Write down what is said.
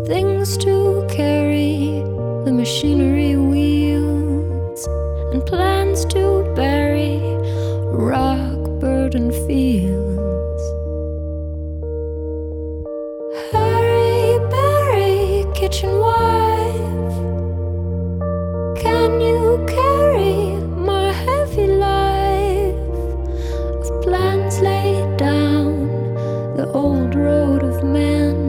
things to carry, the machinery wheels, and plans to bury rock burdened fields. Hurry, bury kitchen wall.